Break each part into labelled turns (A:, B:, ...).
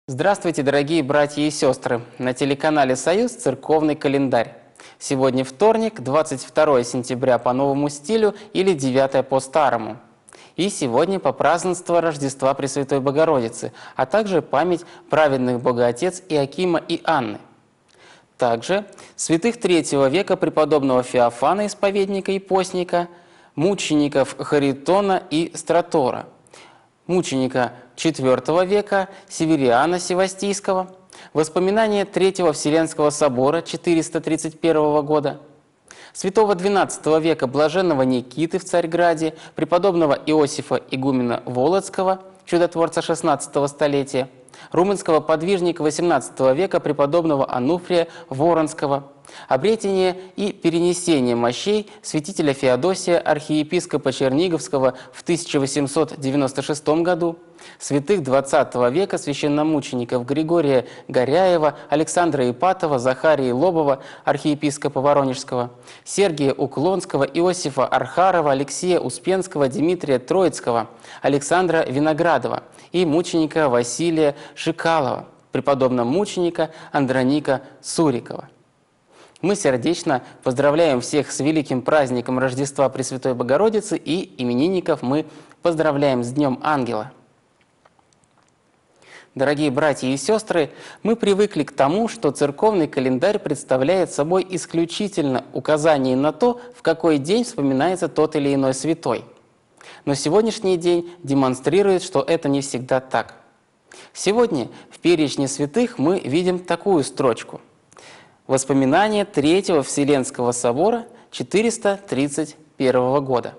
A: Здравствуйте, дорогие братья и сестры! На телеканале «Союз» церковный календарь. Сегодня вторник, 22 сентября по новому стилю или 9 по старому. И сегодня по празднеству Рождества Пресвятой Богородицы, а также память праведных Богоотец Иакима и Анны. Также святых III века преподобного Феофана, исповедника и постника, мучеников Харитона и Стратора, мученика IV века Севериана Севастийского, воспоминания Третьего Вселенского собора 431 года, святого XII века блаженного Никиты в Царьграде, преподобного Иосифа игумена Волоцкого, чудотворца XVI столетия, румынского подвижника XVIII века преподобного Ануфрия Воронского, обретение и перенесение мощей святителя Феодосия, архиепископа Черниговского в 1896 году, святых XX века священномучеников Григория Горяева, Александра Ипатова, Захарии Лобова, архиепископа Воронежского, Сергия Уклонского, Иосифа Архарова, Алексея Успенского, Дмитрия Троицкого, Александра Виноградова и мученика Василия Шикалова, преподобного мученика Андроника Сурикова. Мы сердечно поздравляем всех с великим праздником Рождества Пресвятой Богородицы, и именинников мы поздравляем с Днем Ангела. Дорогие братья и сестры, мы привыкли к тому, что церковный календарь представляет собой исключительно указание на то, в какой день вспоминается тот или иной святой. Но сегодняшний день демонстрирует, что это не всегда так. Сегодня в перечне святых мы видим такую строчку: «Воспоминания Третьего Вселенского собора 431 года».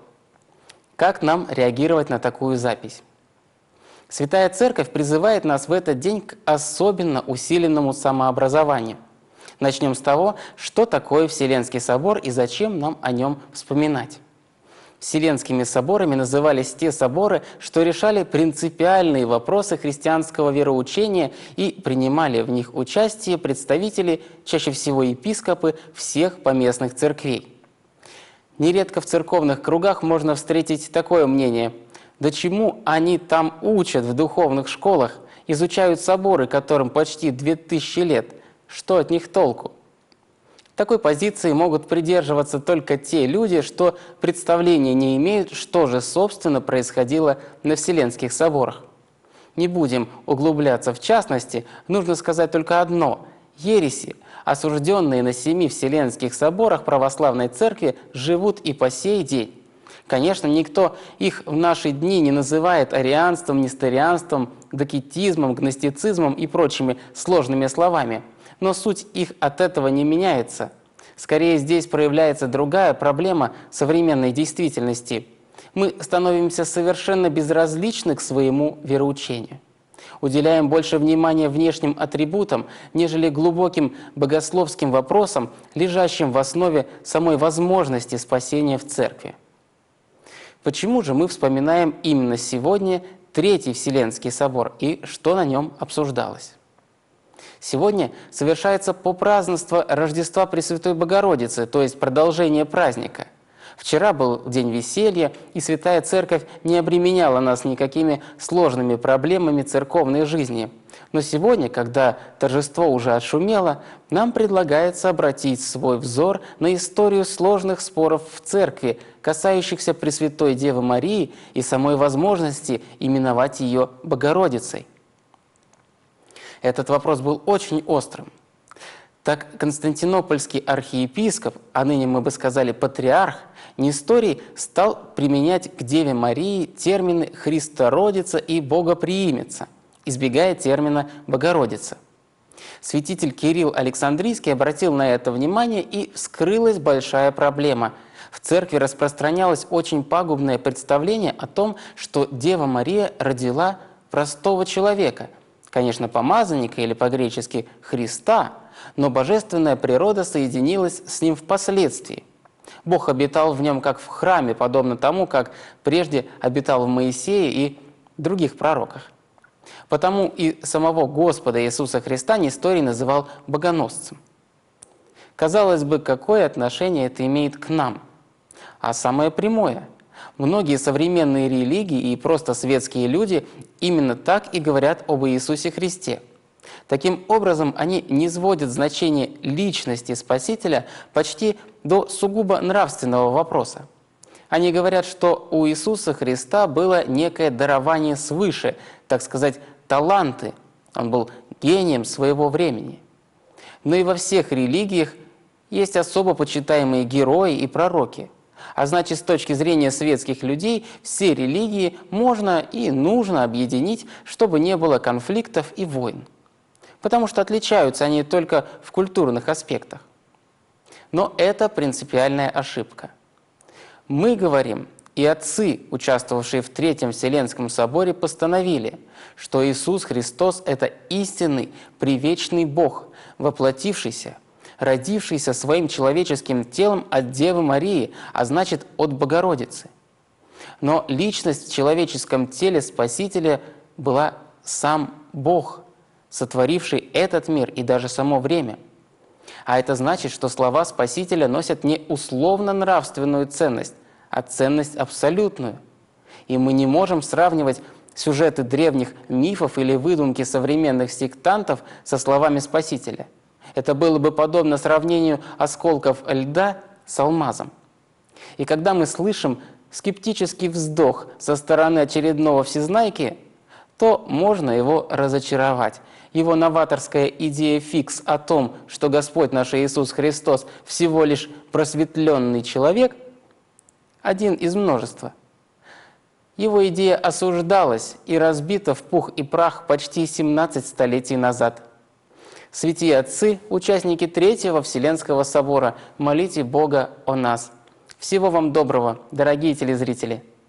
A: Как нам реагировать на такую запись? Святая Церковь призывает нас в этот день к особенно усиленному самообразованию. Начнем с того, что такое Вселенский собор и зачем нам о нем вспоминать. Вселенскими соборами назывались те соборы, что решали принципиальные вопросы христианского вероучения, и принимали в них участие представители, чаще всего епископы, всех поместных церквей. Нередко в церковных кругах можно встретить такое мнение: да чему они там учат в духовных школах, изучают соборы, которым почти 2000 лет, что от них толку? Такой позиции могут придерживаться только те люди, что представления не имеют, что же, собственно, происходило на Вселенских соборах. Не будем углубляться в частности, нужно сказать только одно: ереси, осужденные на 7 Вселенских соборах православной церкви, живут и по сей день. Конечно, никто их в наши дни не называет арианством, несторианством, докетизмом, гностицизмом и прочими сложными словами. Но суть их от этого не меняется. Скорее, здесь проявляется другая проблема современной действительности. Мы становимся совершенно безразличны к своему вероучению. Уделяем больше внимания внешним атрибутам, нежели глубоким богословским вопросам, лежащим в основе самой возможности спасения в церкви. Почему же мы вспоминаем именно сегодня Третий Вселенский собор и что на нем обсуждалось? Сегодня совершается попразднество Рождества Пресвятой Богородицы, то есть продолжение праздника. Вчера был день веселья, и Святая Церковь не обременяла нас никакими сложными проблемами церковной жизни. Но сегодня, когда торжество уже отшумело, нам предлагается обратить свой взор на историю сложных споров в Церкви, касающихся Пресвятой Девы Марии и самой возможности именовать ее Богородицей. Этот вопрос был очень острым. Так константинопольский архиепископ, а ныне мы бы сказали патриарх, Несторий, стал применять к Деве Марии термины «Христородица» и «Богоприимица», избегая термина «Богородица». Святитель Кирилл Александрийский обратил на это внимание, и вскрылась большая проблема. В церкви распространялось очень пагубное представление о том, что Дева Мария родила простого человека, конечно, помазанника или по-гречески Христа, но божественная природа соединилась с ним впоследствии. Бог обитал в нем как в храме, подобно тому, как прежде обитал в Моисее и других пророках. Потому и самого Господа Иисуса Христа Несторий называл богоносцем. Казалось бы, какое отношение это имеет к нам? А самое прямое. Многие современные религии и просто светские люди именно так и говорят об Иисусе Христе. Таким образом, они низводят значение личности Спасителя почти до сугубо нравственного вопроса. Они говорят, что у Иисуса Христа было некое дарование свыше, так сказать, таланты. Он был гением своего времени. Но и во всех религиях есть особо почитаемые герои и пророки. А значит, с точки зрения светских людей, все религии можно и нужно объединить, чтобы не было конфликтов и войн. Потому что отличаются они только в культурных аспектах. Но это принципиальная ошибка. Мы говорим, и отцы, участвовавшие в Третьем Вселенском соборе, постановили, что Иисус Христос – это истинный, привечный Бог, воплотившийся, родившийся своим человеческим телом от Девы Марии, а значит, от Богородицы. Но личность в человеческом теле Спасителя была сам Бог, сотворивший этот мир и даже само время. А это значит, что слова Спасителя носят не условно-нравственную ценность, а ценность абсолютную. И мы не можем сравнивать сюжеты древних мифов или выдумки современных сектантов со словами Спасителя. Это было бы подобно сравнению осколков льда с алмазом. И когда мы слышим скептический вздох со стороны очередного всезнайки, то можно его разочаровать. Его новаторская идея фикс о том, что Господь наш Иисус Христос всего лишь просветленный человек, один из множества. Его идея осуждалась и разбита в пух и прах почти 17 столетий назад. Святые отцы, участники Третьего Вселенского собора, молите Бога о нас. Всего вам доброго, дорогие телезрители!